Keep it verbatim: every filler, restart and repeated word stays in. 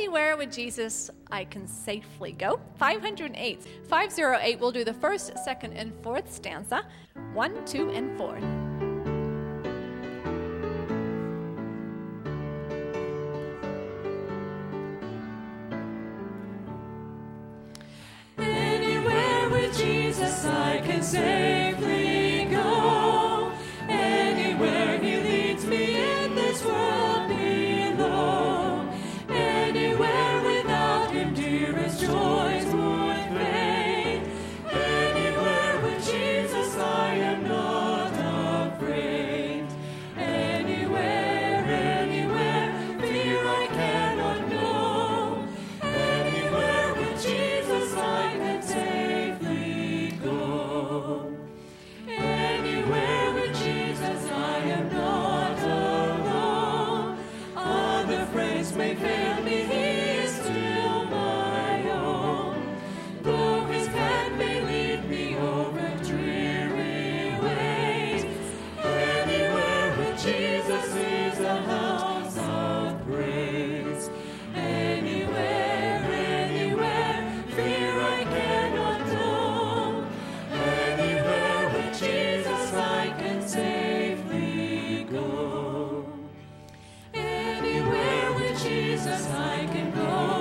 Anywhere with Jesus, I can safely go. five hundred eight. five oh eight, we'll do the first, second, and fourth stanza. One, two, and four. Anywhere with Jesus, I can safely go. Anywhere he leads me in this world below. Anywhere without him, dearest joys would fade. Anywhere with Jesus, I am not afraid. Anywhere, anywhere, fear I cannot know. Anywhere with Jesus, I can safely go. Anywhere with Jesus, I am not alone. Other friends may fail me, he is still my own. Though his path may lead me over dreary ways, anywhere with Jesus is a house of praise. Anywhere, anywhere, fear I cannot know. Anywhere with Jesus I can safely go. Anywhere with Jesus I can go.